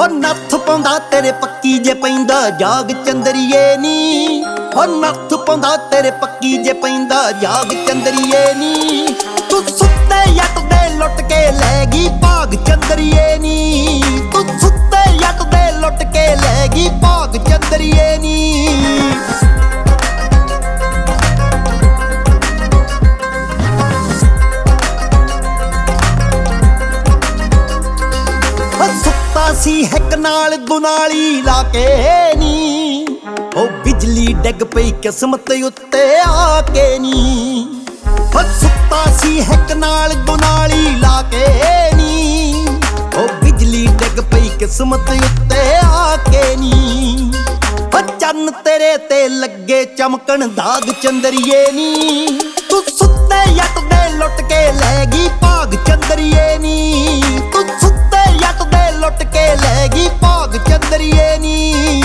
ਹੋ ਨੱਥ ਪਾਉਂਦਾ ਤੇਰੇ ਪੱਕੀ ਜੇ ਪੈਂਦਾ ਜਾਗ ਚੰਦਰੀਏ ਨੀ। ਹੋ ਨੱਥ ਪਾਉਂਦਾ ਤੇਰੇ ਪੱਕੀ ਜੇ ਪੈਂਦਾ ਜਾਗ ਚੰਦਰੀਏ ਨੀ। ਤੂੰ ਸੁੱਤੇ ਜੱਟ ਦੇ ਲੁੱਟ ਕੇ ਲੈ ਗਈ ਭਾਗ ਚੰਦਰੀਏ ਨੀ। ਤੂੰ ਸੁੱਤੇ ਜੱਟ ਦੇ ਲੁੱਟ ਕੇ ਲੈ ਗਈ ਭਾਗ ਚੰਦਰੀਏ ਨੀ। ਸੀ ਹੈਕ ਨਾਲ ਦੁਨਾਲੀ ਲਾ ਕੇ ਨੀ। ਉਹ ਬਿਜਲੀ ਡਿੱਗ ਪਈ ਕਿਸਮਤ ਉੱਤੇ ਆ ਕੇ ਨੀ। ਉਹ ਸੁੱਤਾ ਸੀ ਹੈਕ ਨਾਲ ਦੁਨਾਲੀ ਲਾ ਕੇ ਨੀ। ਉਹ ਬਿਜਲੀ ਡਿੱਗ ਪਈ ਕਿਸਮਤ ਉੱਤੇ ਆ ਕੇ ਨੀ। ਉਹ ਚੰਨ ਤੇਰੇ ਤੇ ਲੱਗੇ ਚਮਕਣ ਦਾਗ ਚੰਦਰੀਏ ਨੀ। ਤੂੰ ਸੁੱਤੇ ਜੱਟ ਦੇ ਲੁੱਟ ਕੇ ਲੈ ਗਈ ਭਾਗ ਚੰਦਰੀਏ ਨੀ। ਤੂੰ ਸੁੱਤੇ ਜੱਟ ਦੇ ਲੁੱਟ ਕੇ ਲੈ ਗਈ ਭਾਗ ਚੰਦਰੀਏ ਨੀ।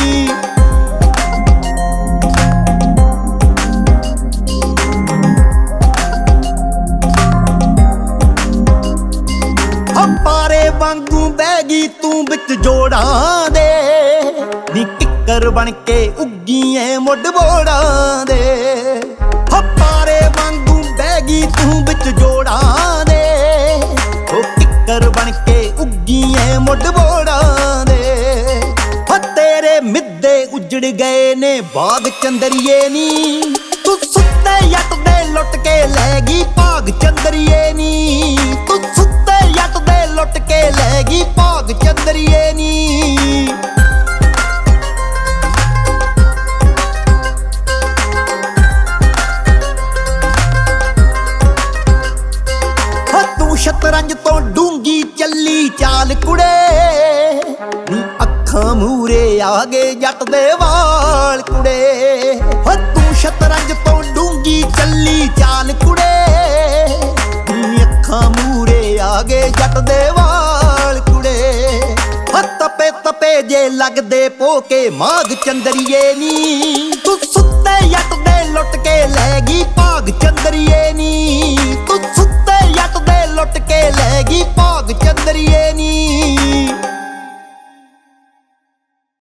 ਪਾਰੇ ਵਾਂਗੂ ਬਹਿ ਗਈ ਤੂੰ ਵਿੱਚ ਜੋੜਾਂ ਦੇ ਨੀ। ਕਿੱਕਰ ਬਣ ਕੇ ਉੱਗੀ ਐ ਮੁੱਢ ਬੋੜਾਂ ਦੇ। ਪਾਰੇ ਵਾਂਗੂ ਬਹਿ ਗਈ ਤੂੰ ਵਿੱਚ ਜੋੜਾਂ ਦੇ। ਉਹ ਕਿੱਕਰ ਬਣ ਕੇ ਉੱਗੀ ਐ ਮੁੱਢ ਬੋੜਾਂ ਦੇ। ਤੇਰੇ ਮਿੱਦੇ ਉੱਜੜ ਗਏ ਨੇ ਬਾਗ ਚੰਦਰੀਏ ਨੀ। ਤੂੰ ਸੁੱਤੇ ਜੱਟ ਦੇ ਲੁੱਟ ਕੇ ਲੈ ਗਈ ਭਾਗ ਚੰਦਰੀਏ ਨੀ। ਤੂੰ ਸੁੱਤੇ ਜੱਟ ਦੇ ਲੁੱਟ ਕੇ ਲੈ ਗਈ ਭਾਗ ਚੰਦਰੀਏ ਨੀ। ਤੂੰ ਸ਼ਤਰੰਜ ਤੋਂ ਡੂੰਗੀ ਚੱਲੀ ਚਾਲ ਕੁੜੇ ਨੀ। ਅੱਖਾਂ ਮੂਰੇ ਆ ਗਏ ਜੱਟ ਦੇ ਵਾਲ ਕੁੜੇ। ਤੂੰ ਸ਼ਤਰੰਜ ਤੋਂ ਡੂੰਗੀ ਚੱਲੀ ਚਾਲ ਕੁੜੇ ਨੀ। ਅੱਖਾਂ ਮੂਰੇ ਆ ਗਏ ਜੱਟ ਦੇ ਵਾਲ ਕੁੜੇ। ਤਪੇ ਤਪੇ ਜੇ ਲੱਗਦੇ ਪੋਕੇ ਮਾਗ ਚੰਦਰੀਏ ਨੀ।